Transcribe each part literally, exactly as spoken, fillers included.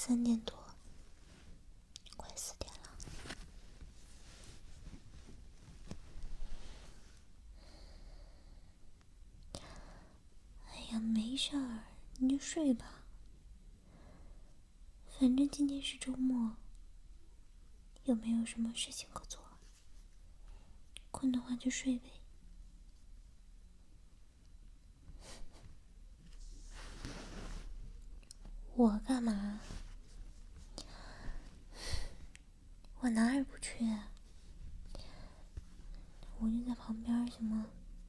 三点多，快四点了。哎呀，没事儿，你就睡吧。反正今天是周末，又没有什么事情可做，困的话就睡呗。我干嘛？我哪儿也不去啊，我就在旁边，行吗？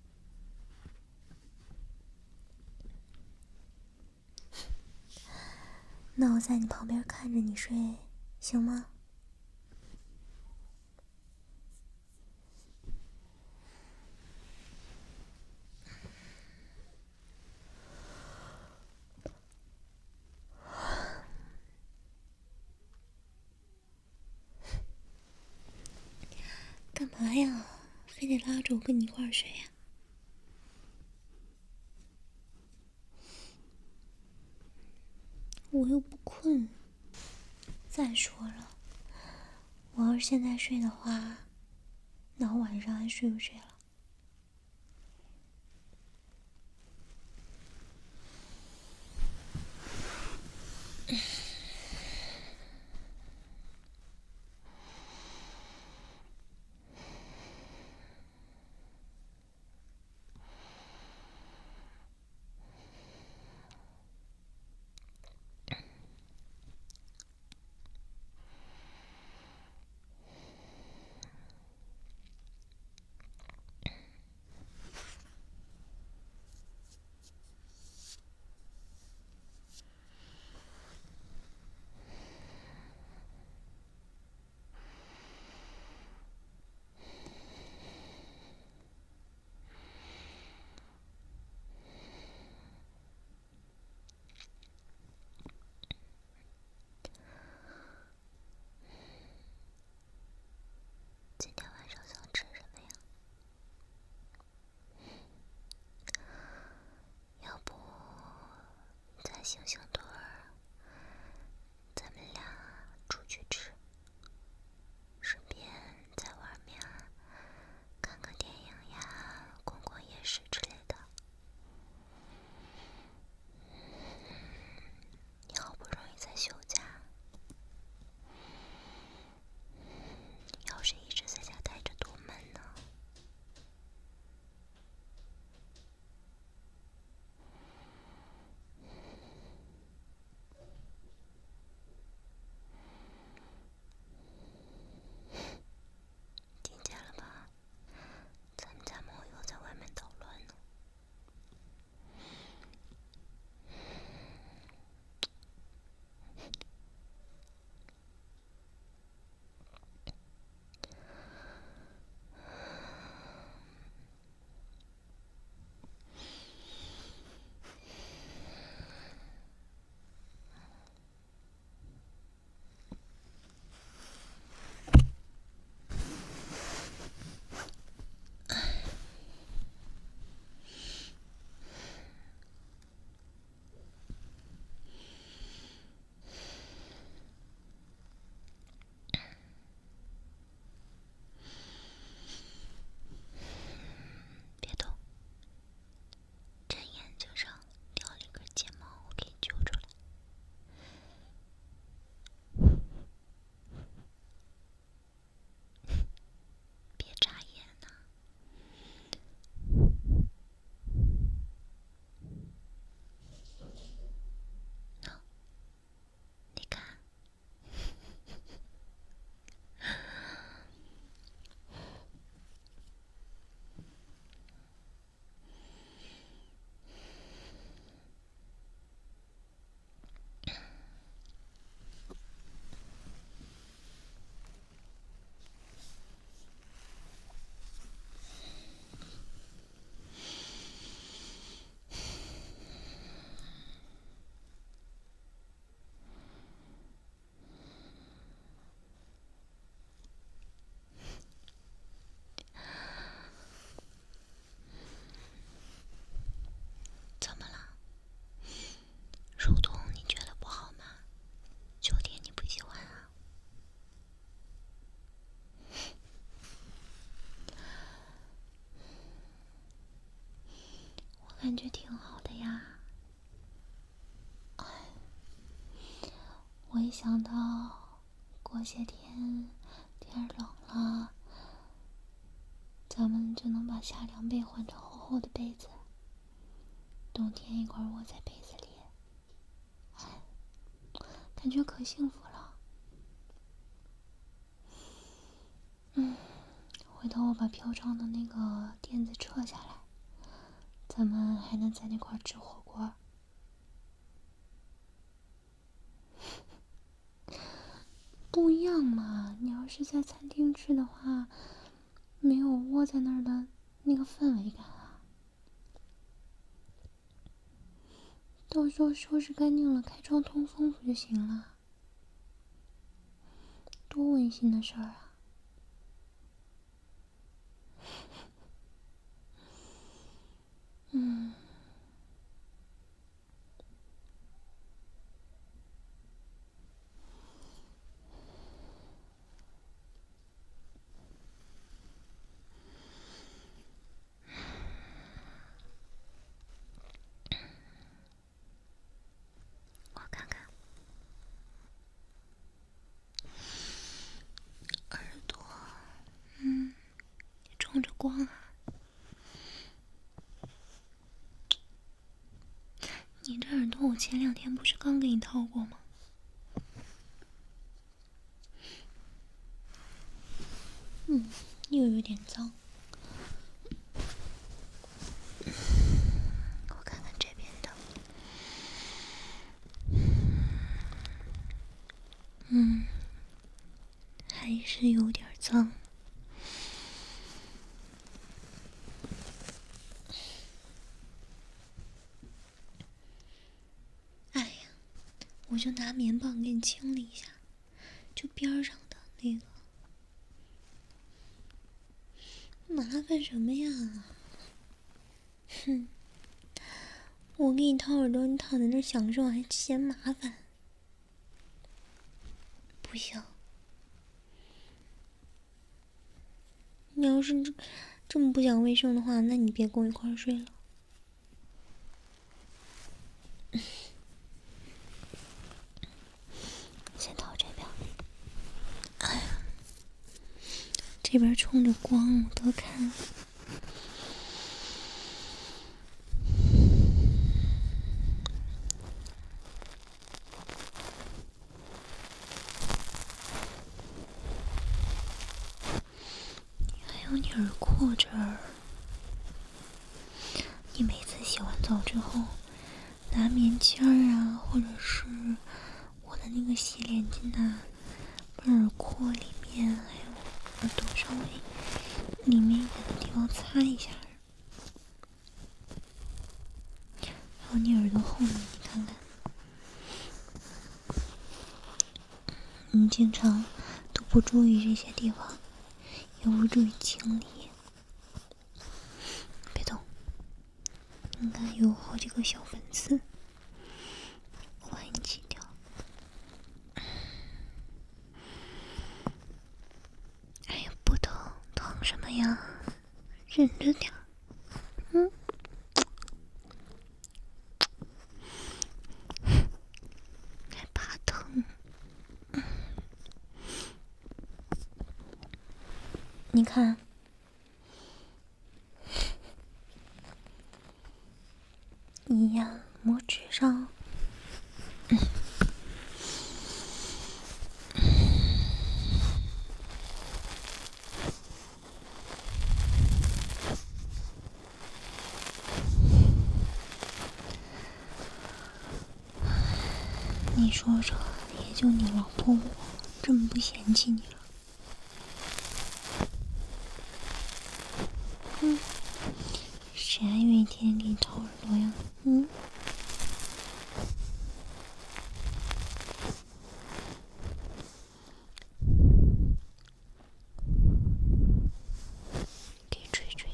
那我在你旁边看着你睡，行吗？干嘛呀？非得拉着我跟你一块儿睡呀？我又不困。再说了，我要是现在睡的话，那我晚上还睡不睡了？今天晚上想吃什么呀？要不再醒醒盹儿，咱们俩出去吃，顺便在外面看个电影呀，逛逛夜市之类的。你好不容易在休假，要是一直在家待着多闷呢。听见了吧？咱们家猫又在外面捣乱呢。别动，这眼睛上掉了一根睫毛，我给你揪出来。别眨眼呐！喏，你看。怎么了？手痛你觉得不好吗？就想到过些天天冷了，咱们就能把夏凉被换成厚厚的被子，冬天一块窝在被子里，哎，感觉可幸福了。嗯，回头我把飘窗的那个垫子撤下来，咱们还能在那块吃火锅。不一样嘛，你要是在餐厅吃的话，没有窝在那儿的那个氛围感啊。到时候收拾干净了，开窗通风不就行了？多温馨的事儿啊！嗯。我看看，耳朵，嗯，冲着光啊。你这耳朵我前两天不是刚给你掏过吗？嗯，又有点脏。我看看这边的，嗯，还是有点脏。哎呀，我就拿棉棒给你清理一下，就边上的那个。麻烦什么呀？哼，我给你掏耳朵，你躺在那儿享受，还嫌麻烦？不行，你要是这这么不讲卫生的话，那你别跟我一块儿睡了。先到这边。哎呀，这边冲着光，我都看。还有你耳廓这儿，你每次洗完澡之后，拿棉签儿啊，或者是我的那个洗脸巾啊，把耳廓里面还有耳朵稍微里面一点的地方擦一下。还有你耳朵后面，你看看，你经常都不注意这些地方，也不注意清理。别动，应该有好几个小粉刺，我把你挤掉。哎呀，不疼，疼什么呀？忍着点儿。嗯。还怕疼？你看，一样，拇指上，嗯，你说说，也就你老婆我这么不嫌弃你了。嗯，谁还愿意天天给你掏耳朵呀？嗯。给吹吹。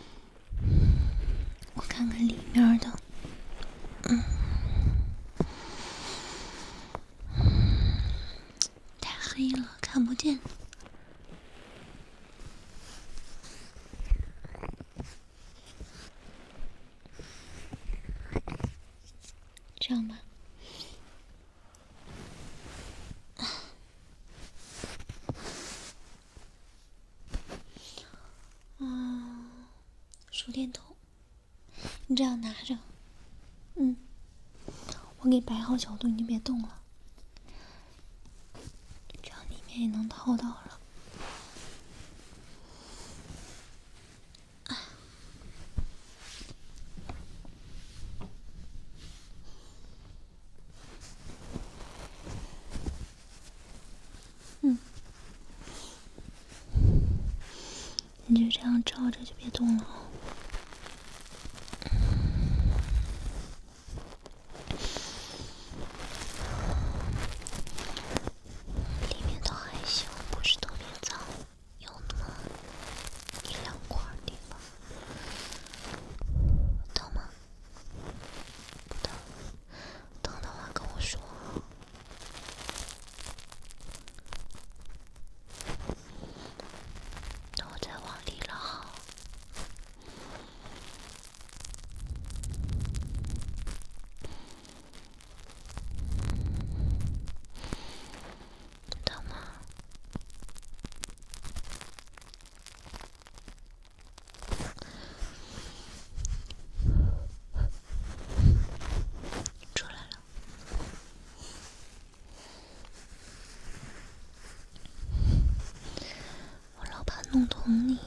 我看看里面的，嗯， 这样吧。嗯，手电筒，你这样拿着。嗯，我给摆好角度，你就别动了，这样里面也能掏到了。嗯，你就这样照着，就别动了。里面都还行，不是特别脏，有那么一两块地方。疼吗？不疼，疼的话跟我说。那我再往里了哈。疼吗？出来了。我老怕弄疼你。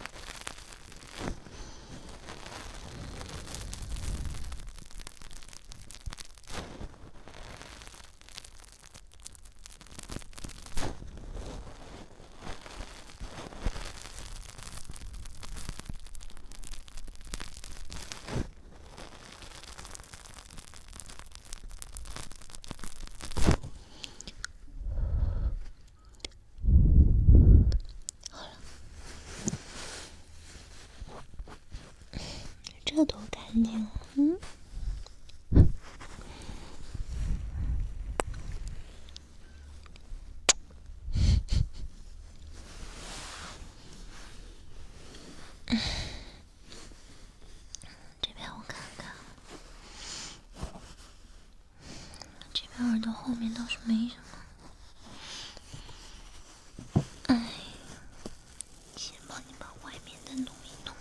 这多干净，嗯。这边我看看，这边耳朵后面倒是没什么。哎，先帮你把外面的弄一弄。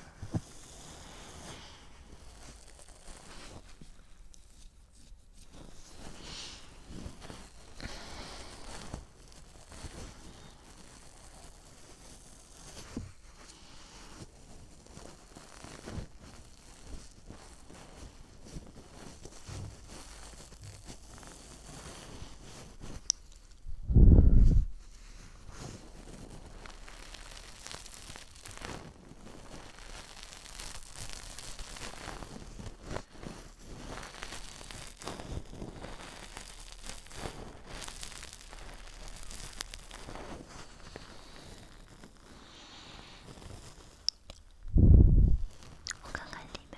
我看看里边。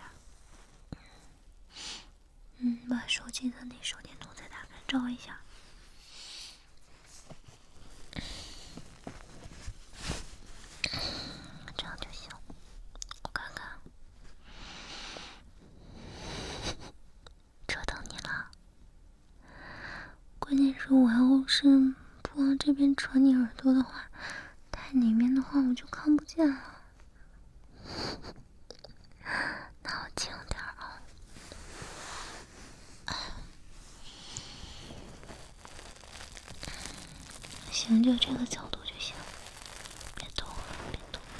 嗯，把手机的那手电筒再打开照一下。这样就行。我看看。折腾你了。关键是我要是不往这边扯你耳朵的话，太里面的话我就看不见了。那我轻点啊。行，就这个角度就行，别动了，别动了。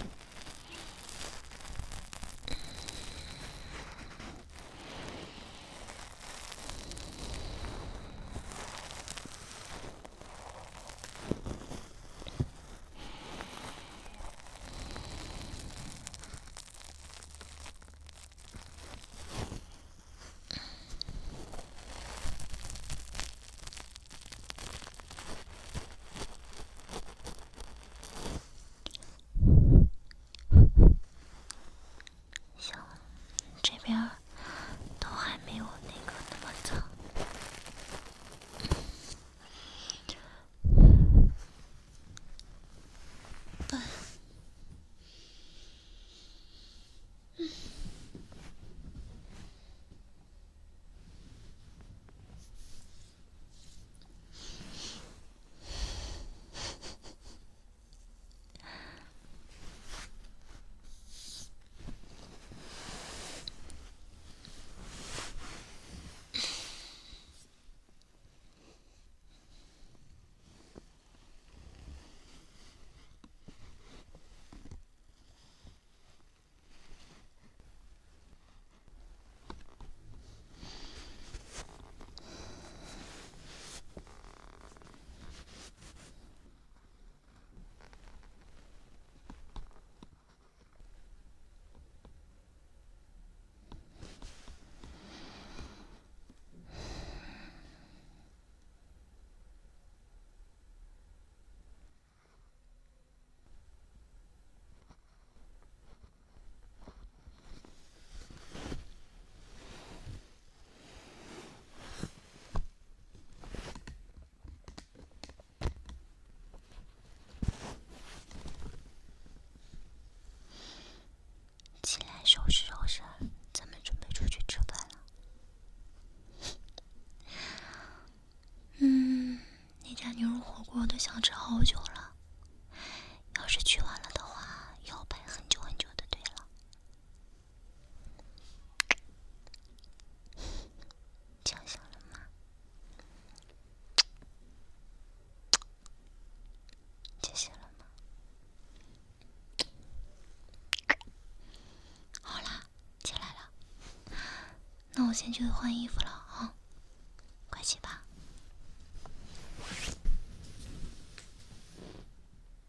我先去换衣服了。